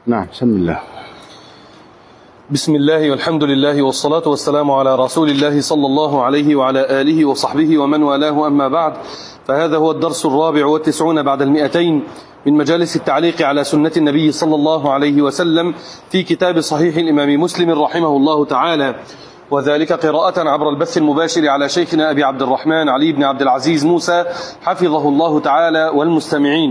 نعم، بسم الله. بسم الله والحمد لله والصلاة والسلام على رسول الله صلى الله عليه وعلى آله وصحبه ومن والاه، أما بعد، فهذا هو الدرس 94 بعد 200 من مجالس التعليق على سنة النبي صلى الله عليه وسلم في كتاب صحيح الإمام مسلم رحمه الله تعالى، وذلك قراءة عبر البث المباشر على شيخنا أبي عبد الرحمن علي بن عبد العزيز موسى حفظه الله تعالى والمستمعين.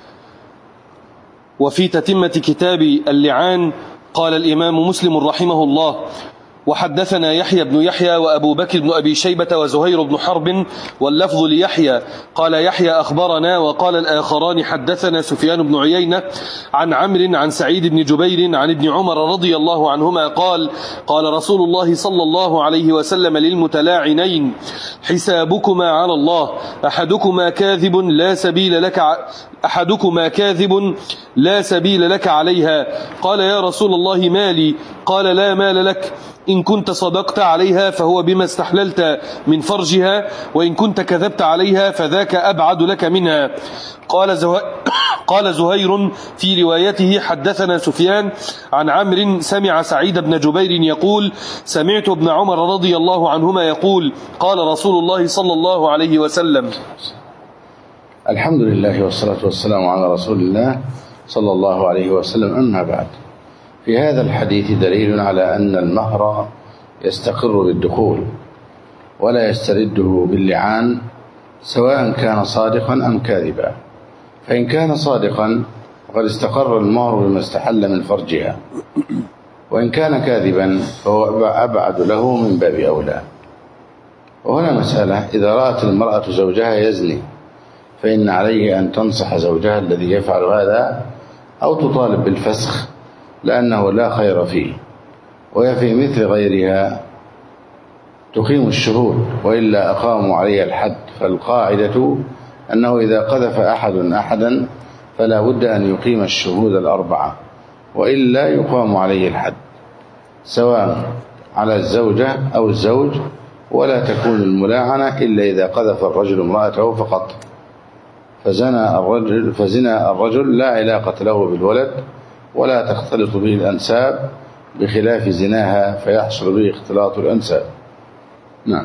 وفي تتمة كتاب اللعان قال الإمام مسلم رحمه الله: وحدثنا يحيى بن يحيى وأبو بكر بن أبي شيبة وزهير بن حرب، واللفظ ليحيى. قال يحيى أخبرنا، وقال الآخران حدثنا سفيان بن عيينة عن عمرو عن سعيد بن جبير عن ابن عمر رضي الله عنهما قال: قال رسول الله صلى الله عليه وسلم للمتلاعنين: حسابكما على الله، أحدكما كاذب لا سبيل لك عليها. قال: يا رسول الله مالي؟ قال: لا مال لك، إن كنت صدقت عليها فهو بما استحللت من فرجها، وإن كنت كذبت عليها فذاك أبعد لك منها. قال زهير في روايته: حدثنا سفيان عن عمرو سمع سعيد بن جبير يقول: سمعت ابن عمر رضي الله عنهما يقول: قال رسول الله صلى الله عليه وسلم. الحمد لله والصلاة والسلام على رسول الله صلى الله عليه وسلم. أما بعد، في هذا الحديث دليل على أن المهر يستقر بالدخول ولا يسترده باللعان، سواء كان صادقا أم كاذبا. فإن كان صادقا فقد استقر المهر بما استحل من فرجها، وإن كان كاذبا فهو أبعد له من باب أولى. وهنا مسألة: إذا رأت المرأة زوجها يزني فإن عليه أن تنصح زوجها الذي يفعل هذا أو تطالب بالفسخ، لأنه لا خير فيه، وهي في مثل غيرها تقيم الشهود، وإلا أقاموا عليها الحد. فالقاعدة أنه إذا قذف أحدا فلا بد أن يقيم الشهود الأربعة، وإلا يقام عليه الحد، سواء على الزوجة أو الزوج. ولا تكون الملاعنة إلا إذا قذف الرجل امرأته فقط، فزنا الرجل لا علاقة له بالولد ولا تختلط به الأنساب، بخلاف زناها فيحصل به اختلاط الأنساب. نعم.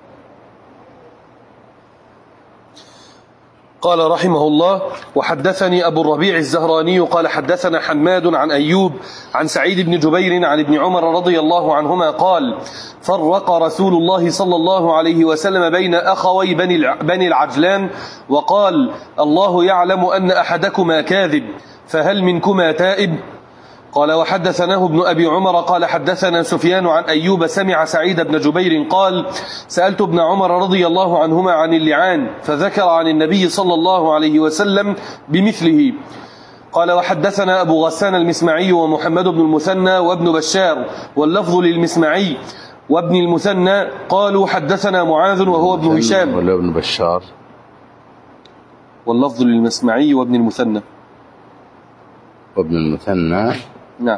قال رحمه الله: وحدثني أبو الربيع الزهراني قال حدثنا حماد عن أيوب عن سعيد بن جبير عن ابن عمر رضي الله عنهما قال: فرق رسول الله صلى الله عليه وسلم بين أخوي بني العجلان، وقال: الله يعلم أن أحدكما كاذب، فهل منكما تائب؟ قال: وحدثناه ابن أبي عمر قال حدثنا سفيان عن أيوب سمع سعيد بن جبير قال: سألت ابن عمر رضي الله عنهما عن اللعان، فذكر عن النبي صلى الله عليه وسلم بمثله. قال: وحدثنا أبو غسان المسمعي ومحمد بن المثنى وابن بشار، واللفظ للمسمعي وابن المثنى قالوا حدثنا معاذ وهو ابن هشام. ولا ابن بشار؟ واللفظ للمسمعي وابن المثنى. وابن المثنى، نعم،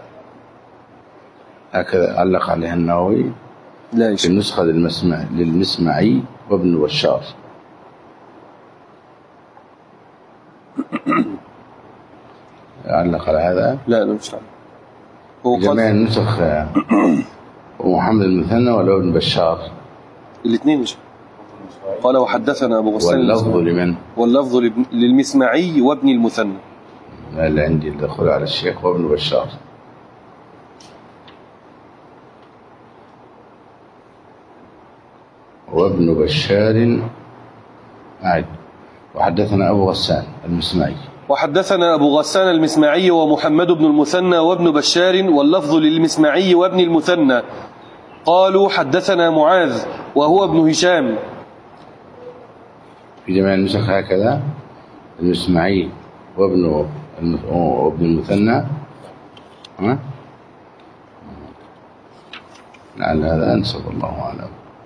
هكذا علق عليها النووي. لا في النسخة للمسمعي وابن بشار. علق على هذا؟ لا مش علق. هو جميع النسخ ومحمد المثنى ولا ابن بشار؟ الاثنين مش. قال: وحدثنا أبو غسان. واللفظ لمن؟ واللفظ للمسمعي وابن المثنى. لا، اللي عندي الدخول على الشيخ وابن بشار. وابن بشار عاد. وحدثنا أبو غسان المسمعي. وحدثنا أبو غسان المسمعي ومحمد بن المثنى وابن بشار، واللفظ للمسمعي وابن المثنى قالوا حدثنا معاذ وهو ابن هشام. في جميع النسخ هكذا: المسمعي وابن المثنى. لعل هذا أنسب، الله أعلم.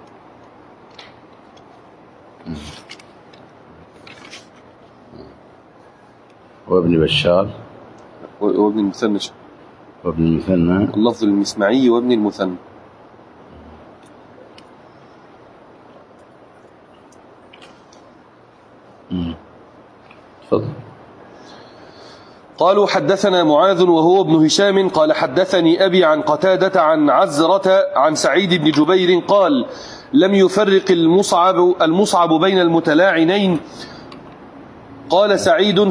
وابن بشار وابن المثنى. وابن المثنى اللفظ للمسمعي وابن المثنى. تفضل. قالوا حدثنا معاذ وهو ابن هشام قال حدثني أبي عن قتادة عن عزرة عن سعيد بن جبير قال لم يفرق المصعب بين المتلاعنين. قال سعيد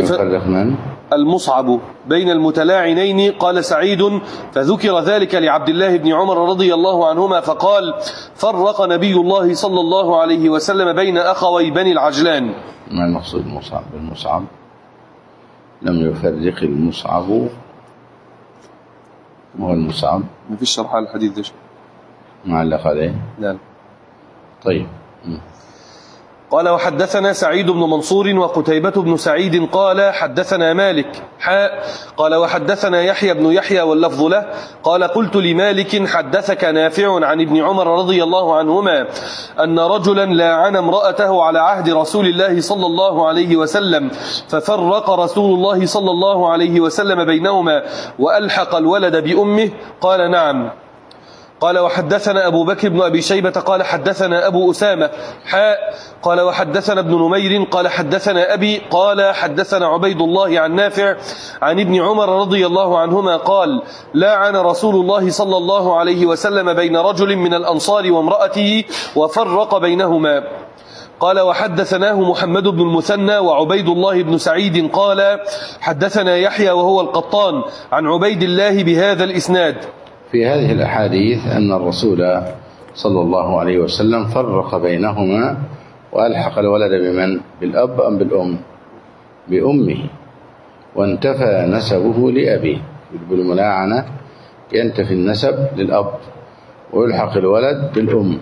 المصعب بين المتلاعنين. قال سعيد فذكر ذلك لعبد الله بن عمر رضي الله عنهما فقال فرق نبي الله صلى الله عليه وسلم بين أخوي بني العجلان. ما المقصود المصعب بالمصعب؟ لم يفرق المصعب، ما هو المصعب؟ ما فيش شرح على الحديث ده معلق عليه؟ لا. طيب. قال وحدثنا سعيد بن منصور وقتيبة بن سعيد قال حدثنا مالك قال وحدثنا يحيى بن يحيى واللفظ له قال قلت لمالك حدثك نافع عن ابن عمر رضي الله عنهما أن رجلا لاعن امرأته على عهد رسول الله صلى الله عليه وسلم ففرق رسول الله صلى الله عليه وسلم بينهما وألحق الولد بأمه؟ قال نعم. قال وحدثنا أبو بكر بن أبي شيبة قال حدثنا أبو أسامة قال وحدثنا ابن نمير قال حدثنا أبي قال حدثنا عبيد الله عن نافع عن ابن عمر رضي الله عنهما قال لاعن رسول الله صلى الله عليه وسلم بين رجل من الأنصار وامرأته وفرق بينهما. قال وحدثناه محمد بن المثنى وعبيد الله بن سعيد قال حدثنا يحيى وهو القطان عن عبيد الله بهذا الإسناد. في هذه الأحاديث أن الرسول صلى الله عليه وسلم فرق بينهما وألحق الولد بمن؟ بالأب أم بالأم؟ بأمه، وانتفى نسبه لأبيه. بالملاعنة ينتفي النسب للأب ويلحق الولد بالأم.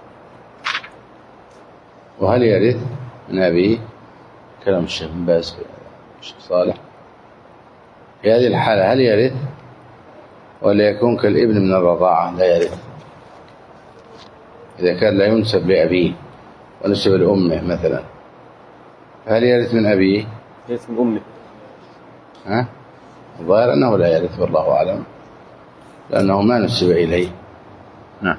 وهل يرث من أبيه؟ كلام الشيخ بن باز الشيخ صالح. في هذه الحالة هل يرث ولا يكون كالابن من الرضاعة لا يرث؟ إذا كان لا ينسب لأبيه ونسب لأمه مثلا، فهل يرث من أبيه؟ يرث من أمه. الظاهر أنه لا يرث والله أعلم، لأنه ما نسب إليه. نعم.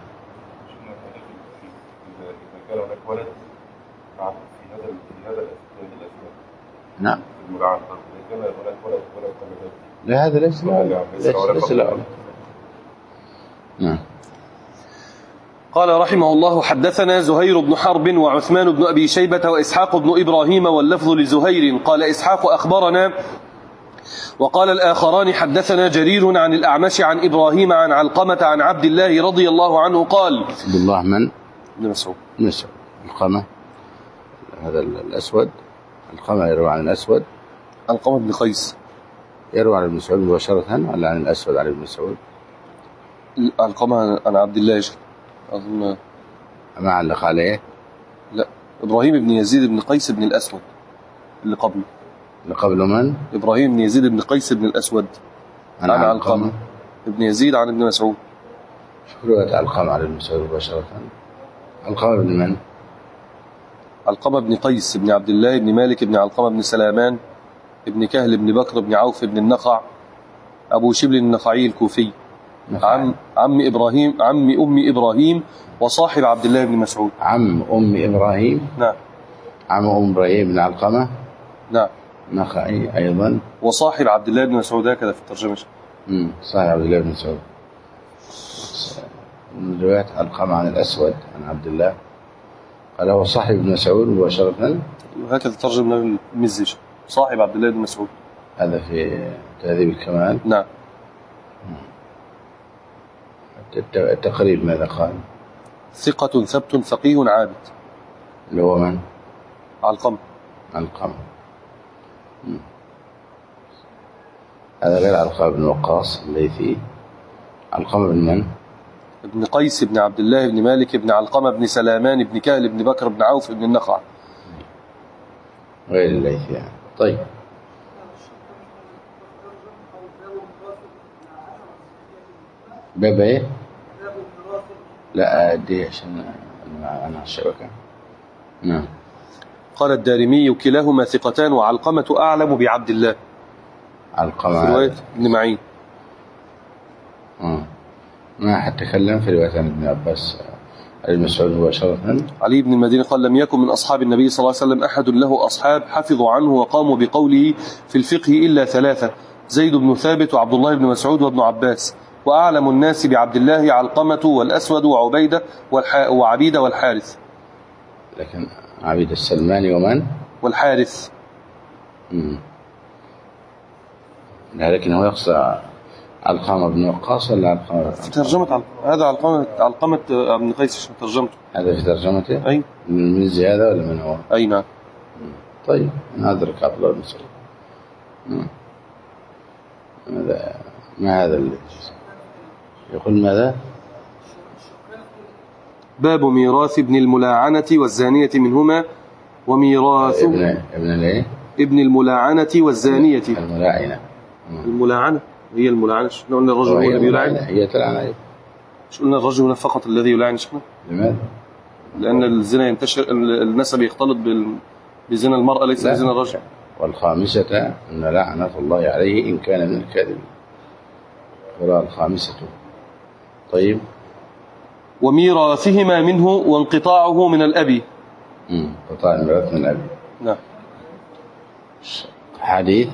إذا كان هناك ولد في هذا نعم. الملاعنة، إذا كان هناك ولد لا هذا ليس لا. نعم. قال رحمه الله حدثنا زهير بن حرب وعثمان بن أبي شيبة وإسحاق بن إبراهيم واللفظ لزهير قال إسحاق أخبرنا وقال الآخران حدثنا جرير عن الأعمش عن إبراهيم عن علقمة عن عبد الله رضي الله عنه قال عبد الله من؟ ابن مسعود. علقمة هذا الأسود. علقمة يروي عن الأسود. علقمة بن قيس يروي عن ابن مسعود مباشرة ولا عن الأسود عن ابن مسعود؟ علقمة عن عبد الله أظن ما علق عليه. لا، إبراهيم بن يزيد بن قيس بن الأسود اللي قبله من؟ إبراهيم بن يزيد بن قيس بن الأسود عن علقمة ابن يزيد عن ابن مسعود. شو رواية علقمة عن ابن مسعود مباشرة؟ علقمة بن من؟ علقمة بن قيس بن عبد الله بن مالك بن علقمة بن سلامان ابن كهل بن بكر بن عوف بن النقع أبو شبل النخعي الكوفي عم إبراهيم عم أم إبراهيم وصاحب عبد الله بن مسعود. عم أم إبراهيم. نعم. عم أم إبراهيم بن علقمة. نعم. نخعي أيضا. وصاحب عبد الله بن مسعود هكذا في الترجمة. صاحب عبد الله بن مسعود. من رواية علقمة عن الأسود عن عبد الله قال هو صاحب ابن مسعود مباشرة. هكذا ترجم المزج صاحب عبد الله بن مسعود. هذا في تهذيب الكمال. نعم. التقريب ماذا قال؟ ثقة ثبت فقيه عابد. اللي هو من؟ علقمة. هذا غير علقمة بن وقاص الليثي. علقمة بن من؟ ابن قيس بن عبد الله بن مالك بن علقمة بن سلامان بن كهل بن بكر بن عوف بن النقع. غير الليثي يعني. طيب. باب ايه؟ لا ادي عشان انا الشبكه. نعم. قال الدارمي كلاهما ثقتان وعلقمة اعلم بعبد الله. علقمة في رواية ابن معين. ما حد تكلم في رواية ابن عباس علي بن مسعود مباشرة. علي بن المديني قال: لم يكن من أصحاب النبي صلى الله عليه وسلم أحد له أصحاب حفظوا عنه وقاموا بقوله في الفقه إلا ثلاثة: زيد بن ثابت وعبد الله بن مسعود وابن عباس، وأعلم الناس بعبد الله علقمة والأسود وعبيدة وعبيدة والحارث. لكن عبيد السلماني ومن؟ والحارث. لكن هو يقصد علقمة بن وقاص ولا علقمة؟ في ترجمة هذا علقمة بن قيس، ترجمته. هذا في ترجمته؟ أي. من زيادة ولا من هو؟ أي نعم. طيب أدرك عبد الله بن مسعود. ما هذا اللي يقول ماذا؟ باب ميراث ابن الملاعنة والزانية منهما، وميراث ابن الملاعنة والزانية. الملاعنة هي الملاعنة. شنو قلنا الرجل هو الذي يلاعن؟ هي تلعن. شو قلنا الرجل هنا فقط الذي يلاعن شنو؟ لماذا؟ لأن الزنا ينتشر، النسب يختلط بزنا المرأة ليس بزنا الرجل. والخامسة أن لعنة الله عليه إن كان من الكاذبين. ولا الخامسة. طيب. وميراثهما منه وانقطاعه من الأب. انقطاع الميراث من الأب. نعم. حديث.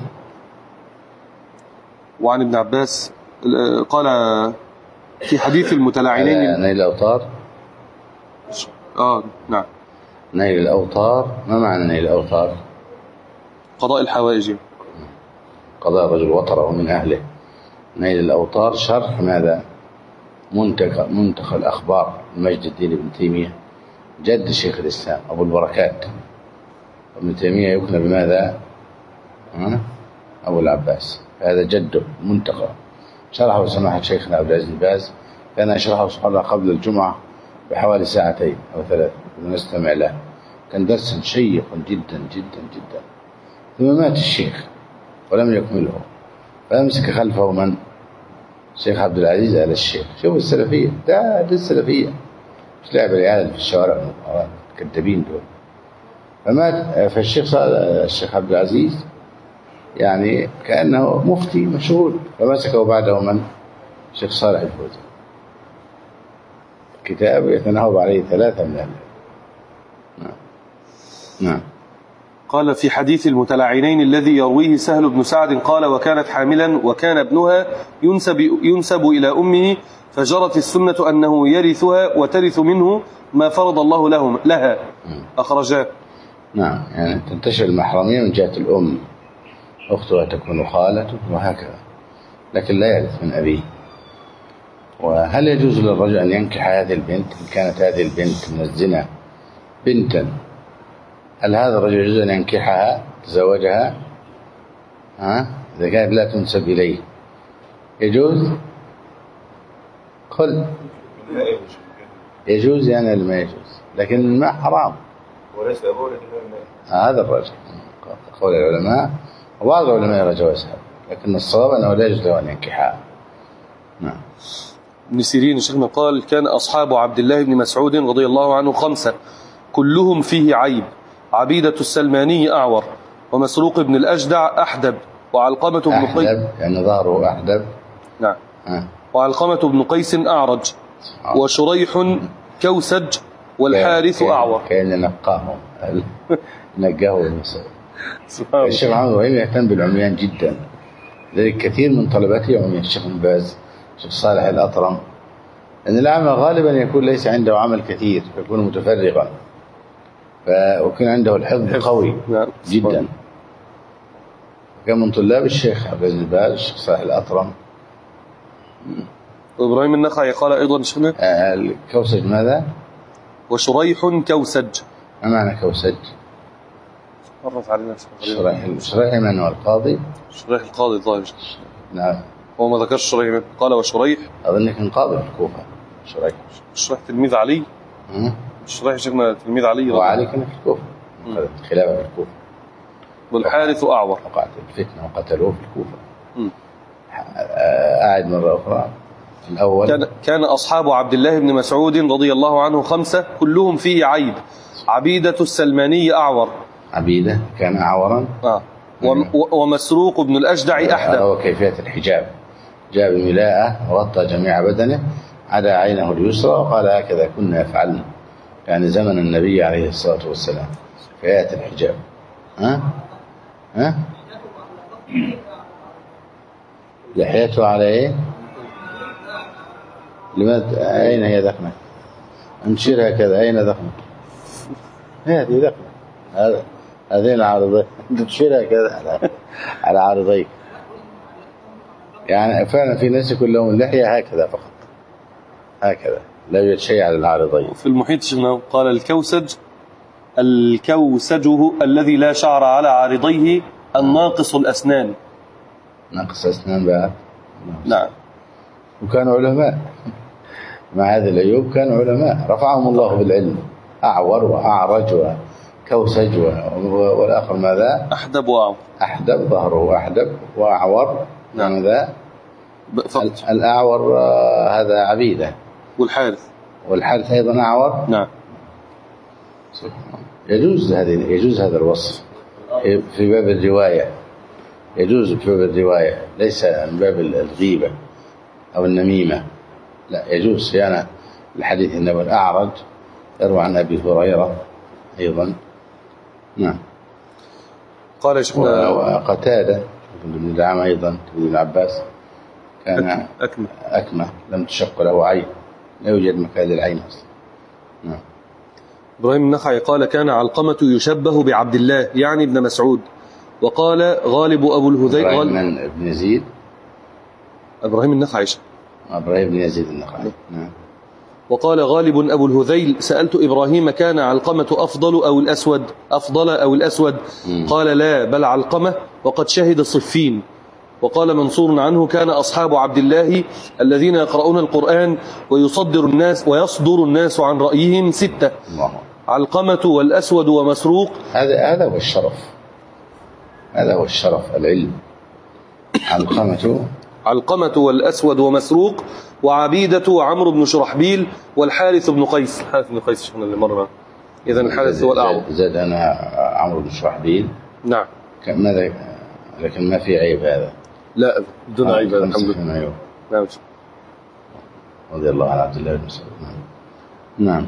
وعن ابن عباس قال في حديث المتلاعنين: نيل الأوطار. نعم. نيل الأوطار. ما معنى نيل الأوطار؟ قضاء الحوائج. قضاء الرجل وطره من أهله. نيل الأوطار شرح ماذا؟ منتقى الأخبار المجد الدين ابن تيمية جد شيخ الإسلام أبو البركات. ابن تيمية يكنى بماذا؟ أبو العباس. هذا جده منتقى. شرحه سماحة شيخنا عبد العزيز بن باز، كان يشرحه سبحان الله قبل الجمعة بحوالي ساعتين أو 3 نستمع له. كان درسا شيقا جدا جدا جدا. ثم مات الشيخ ولم يكمله، فأمسك خلفه من؟ الشيخ عبد العزيز آل الشيخ. شوفوا السلفية، ده السلفية، مش لعب العيال في الشوارع كذابين دول. فمات. فالشيخ الشيخ عبد العزيز يعني كأنه مفتي مشهور، فمسكه بعده من؟ الشيخ صالح الفوزي. كتاب يتناوب عليه 3 من أهله. نعم. قال في حديث المتلاعنين الذي يرويه سهل بن سعد قال: وكانت حاملا وكان ابنها ينسب إلى أمه، فجرت السنة أنه يرثها وترث منه ما فرض الله لها. أخرجاه. نعم. يعني تنتشر المحرمية من جهة الأم، أختها تكون خالته وهكذا، لكن لا يرث من أبيه. وهل يجوز للرجل أن ينكح هذه البنت إن كانت هذه البنت من الزنا بنتا؟ هل هذا الرجل يجوز أن ينكحها تزوجها إذا كانت لا تنسب إليه؟ يجوز؟ قل يجوز يعني ما يجوز، لكن ما حرام. وليس أبوه هذا الرجل قول العلماء، وبعض العلماء يرى جوازها، لكن الصواب أنه لا يجوز له أن ينكحها. نعم. ابن سيرين شيخنا قال: كان أصحاب عبد الله بن مسعود رضي الله عنه 5 كلهم فيه عيب: عبيدة السلماني أعور، ومسروق بن الأجدع أحدب، وعلقمة بن قيس أحدب يعني ظهره أحدب. نعم. وعلقمة بن قيس أعرج، وشريح كوسج، والحارث أعور. كأن نقاهم نقاه المسعود. الشيخ محمد إبراهيم يهتم بالعميان جدا، لذلك كثير من طلبته عميان. الشيخ بن باز، الشيخ صالح الأطرم، لأن الأعمى غالبا يكون ليس عنده عمل كثير، يكون متفرغا، وكان عنده الحفظ قوي جدا. كان من طلاب الشيخ عبد العزيز بن باز الشيخ صالح الأطرم. وإبراهيم النخعي قال أيضا شيخنا: الكوسج ماذا؟ وشريح كوسج. ما معنى كوسج؟ مرت علينا شريح من هو القاضي؟ شريح القاضي الظاهر. نعم. هو ما ذكرش شريح، قال وشريح. أظن كان قاضي في الكوفة. شريح تلميذ علي. شريح شيخنا تلميذ علي. وعلي كان في الكوفة، خلافة في الكوفة. والحارث أعور. وقعت الفتنة وقتلوه في الكوفة. أعد مرة أخرى. الأول كان أصحاب عبد الله بن مسعود رضي الله عنه 5 كلهم فيه عيب: عبيدة السلماني أعور. عبيدة كان أعورا. ومسروق بن الأجدع أحدب. هو كيفية الحجاب، جاء بملاءة وغطى جميع بدنه، عدا عينه اليسرى وقال هكذا كنا يفعلن، يعني زمن النبي عليه الصلاة والسلام في آية الحجاب. لحيته على ايه؟ لماذا؟ أين هي دقنة؟ انشرها كذا. أين دقنة؟ هذه دقنة، هذين عارضين، تنشرها كذا على عارضيك. يعني فعلا في ناس يكون لهم اللحية هكذا فقط، هكذا لا يوجد شيء على العارضين. في المحيط شنو قال؟ الكوسج الذي لا شعر على عارضيه الناقص الأسنان. ناقص أسنان بعد. نعم. وكانوا علماء مع هذه العيوب، كانوا علماء رفعهم الله بالعلم. أعور وأعرج وكوسج والآخر ماذا؟ أحدب وأعور. أحدب، ظهره أحدب وأعور. نعم. ماذا؟ الأعور هذا عبيدة. والحارث أيضا أعور. نعم. يجوز هذا الوصف في باب الرواية، يجوز في باب الرواية، ليس من باب الغيبة أو النميمة، لا يجوز صيانة الحديث. إنما الأعرج يروى عن أبي هريرة أيضا. نعم. قال شيخنا وقتادة بن دعامة أيضا ابن العباس كان أكمة لم تشق له عين، لا يوجد مكان للعين أصلا. نعم. إبراهيم النخعي قال كان علقمة يشبه بعبد الله يعني ابن مسعود. وقال غالب أبو الهذيل إبراهيم بن يزيد. إبراهيم النخعي. إبراهيم بن يزيد النخعي. نعم. وقال غالب أبو الهذيل سألت إبراهيم كان علقمة أفضل أو الأسود؟ قال لا، بل علقمة، وقد شهد صفين. وقال منصور عنه كان أصحاب عبد الله الذين يقرؤون القرآن ويصدر الناس عن رأيهم 6: علقمة والأسود ومسروق. هذا هو الشرف، هذا هو الشرف، العلم. علقمة والأسود ومسروق وعبيدة وعمرو بن شرحبيل والحارث بن قيس. الحارث بن قيس شفنا اللي مرة. إذن الحارث هو الأعظم. زاد أنا عمرو بن شرحبيل. نعم. ماذا؟ لكن ما في عيب هذا. لا بدون عيب الحمد لله. نعم. رضي الله عن عبد الله بن مسعود. نعم.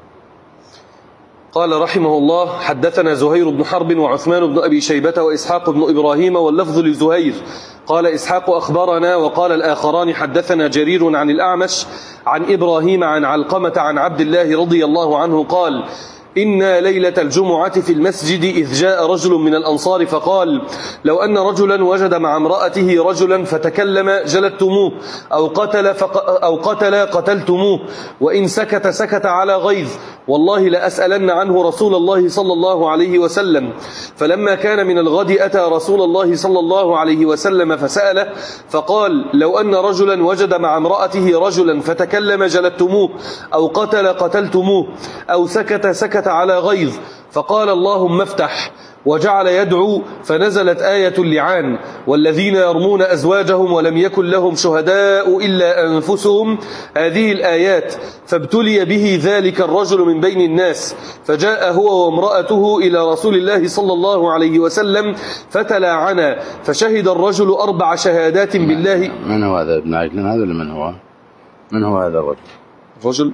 قال رحمه الله حدثنا زهير بن حرب وعثمان بن أبي شيبة وإسحاق بن إبراهيم واللفظ لزهير. قال إسحاق أخبرنا، وقال الآخران حدثنا جرير عن الأعمش عن إبراهيم عن علقمة عن عبد الله رضي الله عنه قال إنا ليلة الجمعة في المسجد إذ جاء رجل من الأنصار فقال لو أن رجلا وجد مع امرأته رجلا فتكلم جلدتموه، أو قتل قتلتموه، وإن سكت على غيظ، والله لأسألن عنه رسول الله صلى الله عليه وسلم. فلما كان من الغد أتى رسول الله صلى الله عليه وسلم فسأله فقال لو أن رجلا وجد مع امرأته رجلا فتكلم جلدتموه، أو قتل قتلتموه، أو سكت على غيظ، فقال اللهم افتح، وجعل يدعو، فنزلت آية اللعان والذين يرمون أزواجهم ولم يكن لهم شهداء إلا أنفسهم، هذه الآيات. فابتلي به ذلك الرجل من بين الناس، فجاء هو وامرأته إلى رسول الله صلى الله عليه وسلم فتلاعنا، فشهد الرجل 4 شهادات بالله. من هو هذا ابن عجلان هذا؟ من هو هذا الرجل؟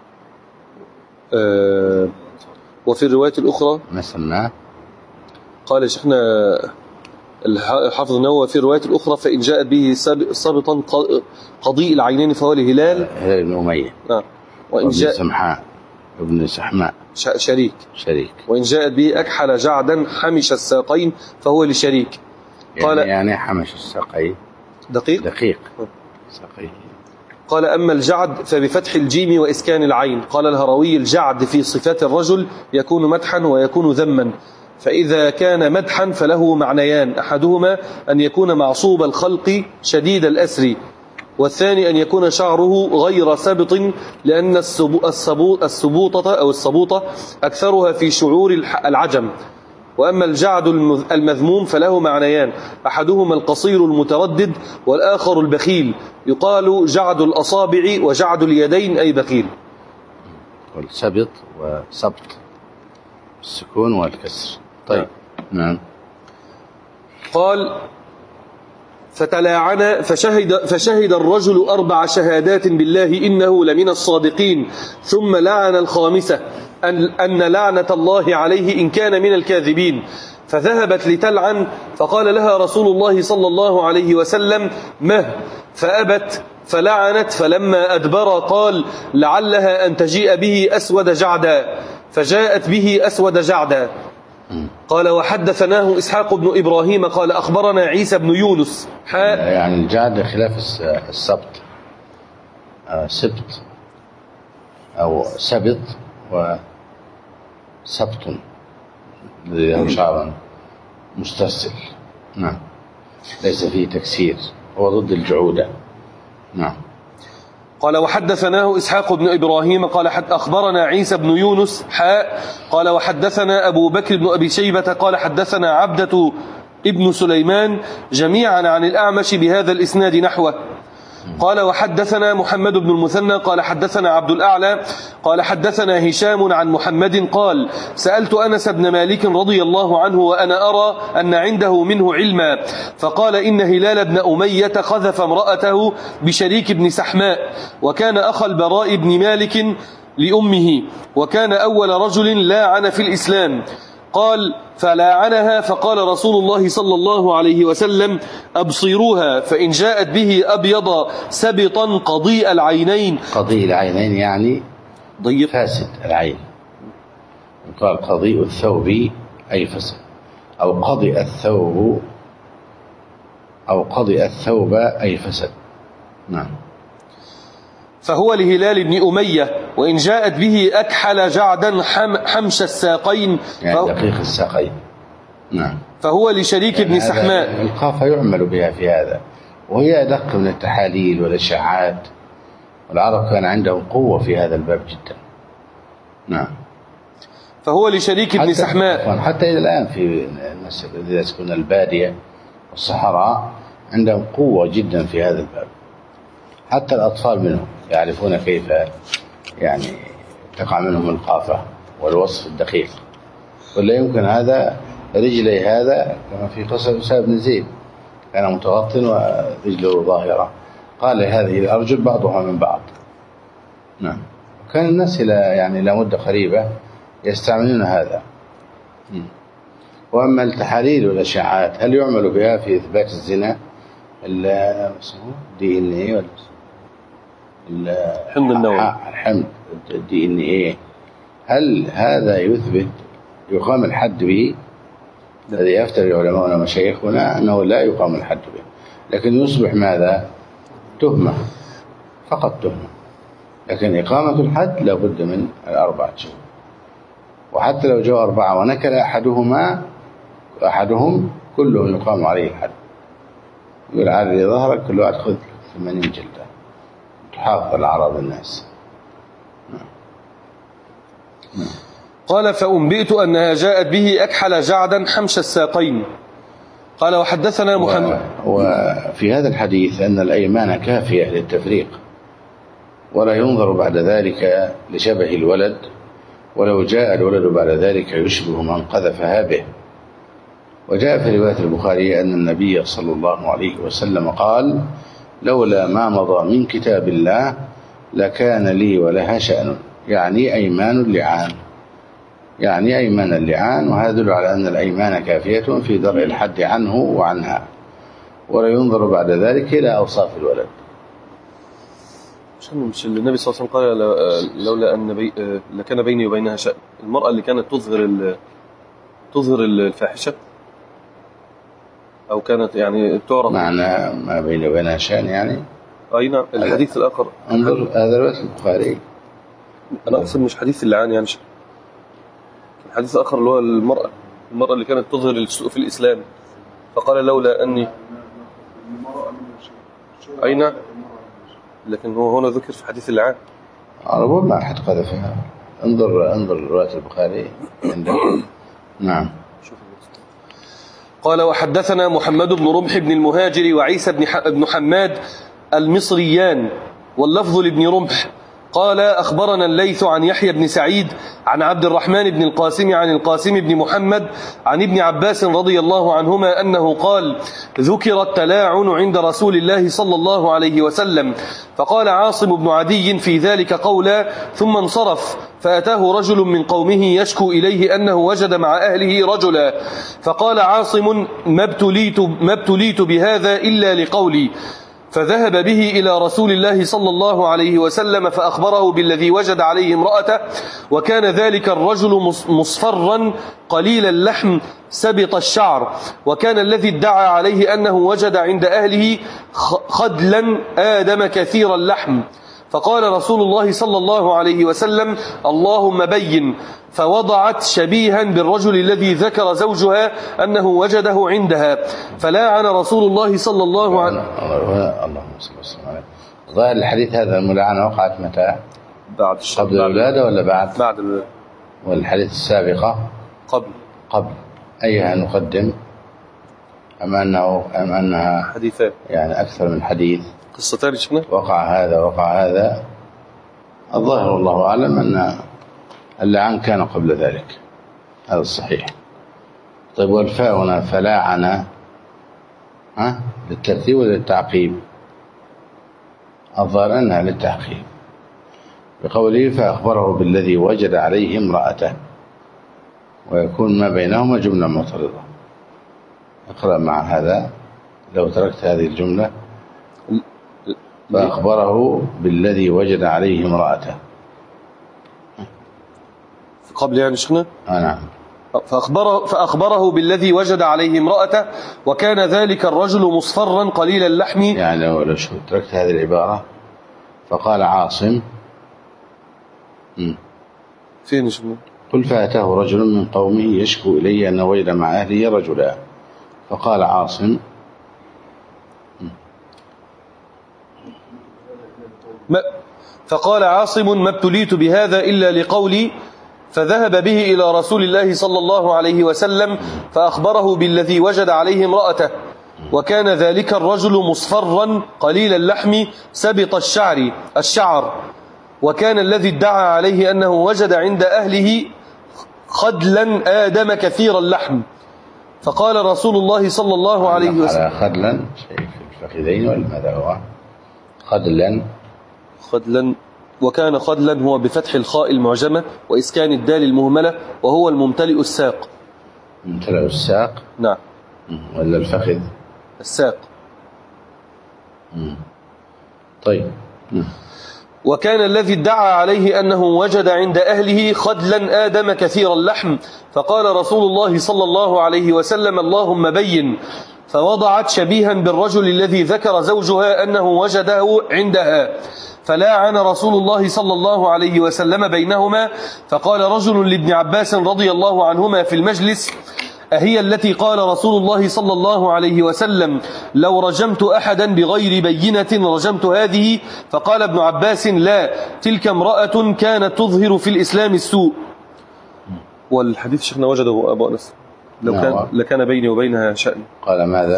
وفي الرواية الأخرى ما سماه؟ قال شيخنا الحافظ النووي في الرواية الأخرى فإن جاءت به سابطا قضيء العينين فهو لهلال بن أمية. وإن جاء سمحاء ابن سحماء شريك. وإن جاءت به أكحل جعدا حمش الساقين فهو لشريك. قال يعني حمش الساقين دقيق ساقين. قال أما الجعد فبفتح الجيم وإسكان العين. قال الهروي الجعد في صفات الرجل يكون مدحا ويكون ذما، فإذا كان مدحا فله معنيان: أحدهما أن يكون معصوب الخلق شديد الأسر، والثاني أن يكون شعره غير سبط، لأن السبوطة أكثرها في شعور العجم. وأما الجعد المذموم فله معنيان: أحدهما القصير المتردد، والآخر البخيل. يقال جعد الأصابع وجعد اليدين أي بخيل. والسبط وسبط السكون والكسر. طيب. نعم. قال فتلاعن فشهد الرجل 4 شهادات بالله إنه لمن الصادقين، ثم لعن الخامسة أن لعنة الله عليه إن كان من الكاذبين. فذهبت لتلعن، فقال لها رسول الله صلى الله عليه وسلم: مه؟ فأبت فلعنت، فلما أدبر قال: لعلها أن تجيء به أسود جعدا، فجاءت به أسود جعدا. قال: وحدثناه إسحاق بن إبراهيم قال أخبرنا عيسى بن يونس يعني الجعد خلاف السبت، سبت أو سبط وسبط الذي له شعر مسترسل. نعم، ليس فيه تكسير، هو ضد الجعودة. نعم. قال: وحدثناه إسحاق بن إبراهيم قال أخبرنا عيسى بن يونس قال: وحدثنا أبو بكر بن أبي شيبة قال حدثنا عبدة ابن سليمان جميعا عن الأعمش بهذا الإسناد نحوه. قال: وحدثنا محمد بن المثنى قال حدثنا عبد الأعلى قال حدثنا هشام عن محمد قال: سألت أنس بن مالك رضي الله عنه وأنا أرى أن عنده منه علما، فقال: إن هلال بن أمية قذف امرأته بشريك بن سحماء، وكان أخ البراء بن مالك لأمه، وكان أول رجل لاعن في الإسلام. قال: فلاعنها، فقال رسول الله صلى الله عليه وسلم: أبصروها، فإن جاءت به أبيض سبطا قضيء العينين. قضيء العينين يعني ضيق فاسد العين، يقال قضيء الثوب أي فسد، أو قضئ الثوب أي فسد. نعم. فهو لهلال بن أمية، وإن جاءت به أكحل جعدا حمش الساقين، يعني دقيق الساقين. نعم. فهو لشريك يعني بن سحماء. القافة يعمل بها في هذا، وهي أدق من التحاليل والإشاعات، والعرب كان عندهم قوة في هذا الباب جدا. نعم. فهو لشريك بن سحماء. حتى إلى الآن في الناس الذين يسكنون البادية والصحراء عندهم قوة جدا في هذا الباب، حتى الأطفال منهم يعرفون كيف يعني تقع منهم القافة والوصف الدقيق. ولا يمكن هذا رجلي هذا كما في قصة أسامة بن زيد، كان متغط ورجله ظاهرة، قال هذه الأرجل بعضها من بعض. نعم. كان الناس إلى مدة قريبة يستعملون هذا. وأما التحاليل والأشعاعات هل يعمل بها في إثبات الزنا؟ DNA حمض النووي، الحمض DNA، هل هذا يثبت يقام الحد به؟ الذي يفترض علماؤنا ومشايخنا أنه لا يقام الحد به، لكن يصبح ماذا؟ تهمة، فقط تهمة. لكن إقامة الحد لابد من 4 شهور، وحتى لو جاء 4 ونكل أحدهم كلهم يقام عليه الحد. يقول عري ظهرك كل واحد خذ 80 جلدة تحافظ على أعراض الناس. قال: فأنبئت أنها جاءت به أكحل جعدا حمش الساقين. قال: وحدثنا محمد. وفي هذا الحديث أن الأيمان كافية للتفريق، ولا ينظر بعد ذلك لشبه الولد، ولو جاء الولد بعد ذلك يشبه من قذفها به. وجاء في رواية البخاري أن النبي صلى الله عليه وسلم قال: لولا ما مضى من كتاب الله لكان لي ولها شأن، يعني أيمان اللعان، وهذا يدل على أن الأيمان كافية في درء الحد عنه وعنها، ولا ينظر بعد ذلك إلى أوصاف الولد. مش النبي صلى الله عليه وسلم قال: لولا أن لكان بيني وبينها شأن؟ المرأة اللي كانت تظهر الفاحشة، أو كانت يعني تعرف معنى ما بيني وبينها شأن يعني. أي نعم. الحديث الآخر انظر هذا رواية البخاري. أنا أقصد مش حديث اللعان يعني، الحديث الآخر اللي هو المرأة اللي كانت تظهر السوء في الإسلام، فقال: لولا أني أي نعم، لكن هو هنا ذكر في حديث اللعان. ربما أحد قذفها. انظر رواية البخاري عندك. نعم. قال: وحدثنا محمد بن رمح بن المهاجر وعيسى بن حماد المصريان، واللفظ لابن رمح. قال أخبرنا الليث عن يحيى بن سعيد عن عبد الرحمن بن القاسم عن القاسم بن محمد عن ابن عباس رضي الله عنهما أنه قال ذكر التلاعن عند رسول الله صلى الله عليه وسلم فقال عاصم بن عدي في ذلك قولا ثم انصرف فأتاه رجل من قومه يشكو إليه أنه وجد مع أهله رجلا فقال عاصم ما ابتليت بهذا إلا لقولي فذهب به إلى رسول الله صلى الله عليه وسلم فأخبره بالذي وجد عليه امرأته وكان ذلك الرجل مصفرا قليل اللحم سبط الشعر وكان الذي ادعى عليه أنه وجد عند أهله خدلا آدم كثير اللحم فقال رسول الله صلى الله عليه وسلم اللهم بين فوضعت شبيها بالرجل الذي ذكر زوجها أنه وجده عندها فلاعن رسول الله صلى الله عليه وسلم. اللهم صل وسلم عليه. ظاهر الحديث هذا الملاعنة وقعت متى؟ بعد قبل الولادة ولا بعد؟ بعد الولادة. والحديث السابقة قبل أيها نقدم أم أنها حديثان يعني أكثر من حديث قصتان شفنا وقع هذا الظاهر والله أعلم أن اللعان كان قبل ذلك هذا الصحيح. طيب والفاء هنا فلاعن للترتيب ولا للتعقيب؟ الظاهر أنها للتعقيب بقوله فأخبره بالذي وجد عليه امرأته ويكون ما بينهما جملة معترضة. اقرأ مع هذا لو تركت هذه الجملة فأخبره بالذي وجد عليه امرأته قبل يعني شيخنا نعم. فأخبره بالذي وجد عليه امرأته وكان ذلك الرجل مصفرا قليل اللحم يعني لو شو تركت هذه العبارة فقال عاصم فين شيخنا قل فأتاه رجل من قومه يشكو إليه أنه وجد مع أهله رجلا فقال عاصم فقال عاصم ما ابتليت بهذا إلا لقولي فذهب به إلى رسول الله صلى الله عليه وسلم فأخبره بالذي وجد عليه امرأته وكان ذلك الرجل مصفرا قليل اللحم سبط الشعر وكان الذي ادعى عليه أنه وجد عند أهله خدلا آدم كثير اللحم فقال رسول الله صلى الله عليه وسلم خدلا شيء في الفخذين ولا ماذا هو خدلا وكان خدلا هو بفتح الخاء المعجمة وإسكان الدال المهملة وهو الممتلئ الساق. ممتلئ الساق نعم. ولا الفخذ الساق. طيب. وكان الذي ادعى عليه أنه وجد عند أهله خدلا آدم كثير اللحم فقال رسول الله صلى الله عليه وسلم اللهم بين فوضعت شبيها بالرجل الذي ذكر زوجها أنه وجده عندها فلاعن رسول الله صلى الله عليه وسلم بينهما فقال رجل لابن عباس رضي الله عنهما في المجلس أهي التي قال رسول الله صلى الله عليه وسلم لو رجمت أحدا بغير بينة رجمت هذه فقال ابن عباس لا تلك امرأة كانت تظهر في الإسلام السوء. والحديث شيخنا وجده أبو أنس لو كان لكان بيني وبينها شأن. قال ماذا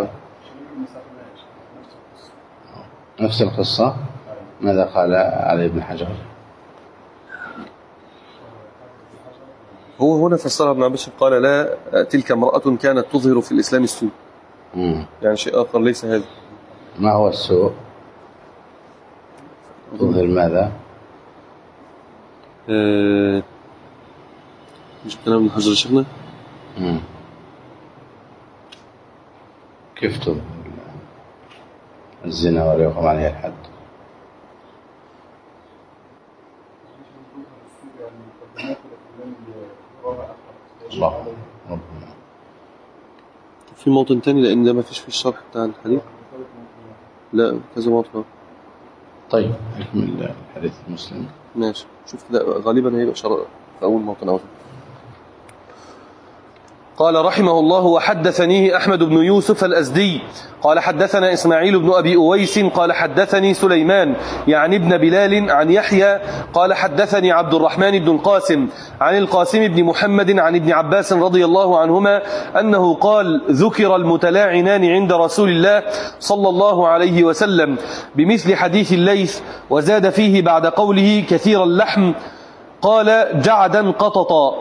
نفس القصة ماذا قال علي بن حجر؟ هو هنا فسرها ابن عباس قال لا تلك امرأة كانت تظهر في الإسلام السوء. يعني شيء آخر ليس هذا. ما هو السوء؟ تظهر ماذا؟ مش كلام ابن حجر شيخنا؟ كيف تظهر الزنا ولا يقام عليها الحد؟ الله ربنا. في موطن تاني لأن ده ما فيش في الشرح بتاع الحديث. لا كذا موطن. طيب نكمل الحديث المسلم. ماشي شوف كده غالبا هيبقى شرح في أول موطن أو قال رحمه الله: وحدثنيه أحمد بن يوسف الأزدي قال حدثنا إسماعيل بن أبي أويس قال حدثني سليمان يعني ابن بلال عن يحيى قال حدثني عبد الرحمن بن القاسم عن القاسم بن محمد عن ابن عباس رضي الله عنهما أنه قال: ذكر المتلاعنان عند رسول الله صلى الله عليه وسلم بمثل حديث الليث، وزاد فيه بعد قوله كثير اللحم قال: جعدا قططا.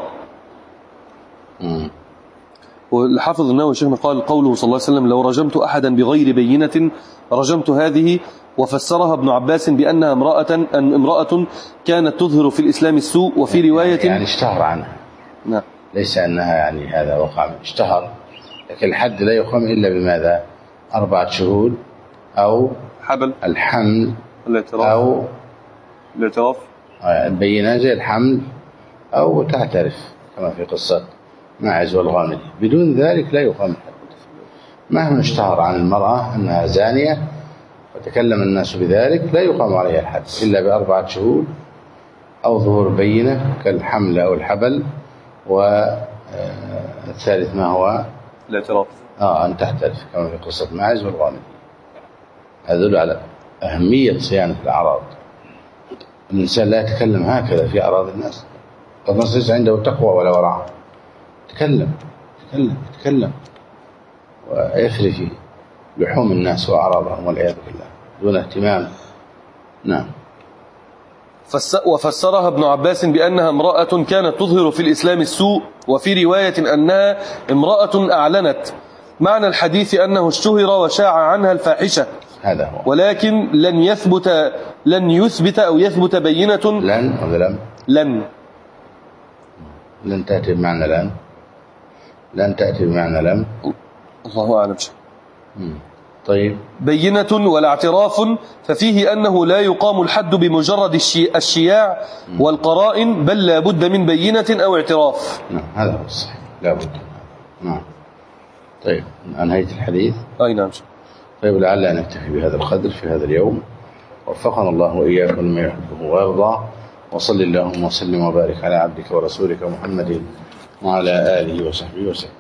والحافظ النووي شيخنا قال: قوله صلى الله عليه وسلم: لو رجمت أحدا بغير بينة رجمت هذه. وفسرها ابن عباس بأنها امرأة كانت تظهر في الإسلام السوء. وفي رواية يعني اشتهر عنها. نعم. ليس أنها يعني هذا وقع اشتهر، لكن الحد لا يقام إلا بماذا؟ 4 شهود أو حبل الحمل أو الاعتراف البينة زي الحمل أو تعترف كما في قصة ماعز والغامدي. بدون ذلك لا يقام الحد. مهما اشتهر عن المرأة أنها زانية وتكلم الناس بذلك لا يقام عليها الحد إلا ب4 شهود أو ظهور بينة كالحمل أو الحبل. والثالث ما هو؟ الاعتراف. أن تعترف كما في قصة ماعز والغامدي. هذا يدل على أهمية صيانة الأعراض. الإنسان لا يتكلم هكذا في أعراض الناس. قد نصيص عنده تقوى ولا ورع. يتكلم ويفري في لحوم الناس وأعراضهم والعياذ بالله دون اهتمام. نعم. وفسرها ابن عباس بأنها امرأة كانت تظهر في الإسلام السوء. وفي رواية أنها امرأة أعلنت. معنى الحديث أنه اشتهر وشاع عنها الفاحشة، هذا هو. ولكن لن يثبت أو يثبت بينة. لن ولا لن تأتي بمعنى لن تأتي بمعنى لم. الله أعلم. طيب. بينة ولا اعتراف، ففيه أنه لا يقام الحد بمجرد الشياع والقرائن، بل لا بد من بينة أو اعتراف. نعم، هذا هو الصحيح، لا بد. نعم. طيب، أنهيت الحديث. أي نعم. طيب، لعل نكتفي بهذا القدر في هذا اليوم. وفقنا الله وإياكم لما يحبه ويرضى. وصل اللهم وسلم وبارك على عبدك ورسولك محمد وعلى آله وصحبه وسلم.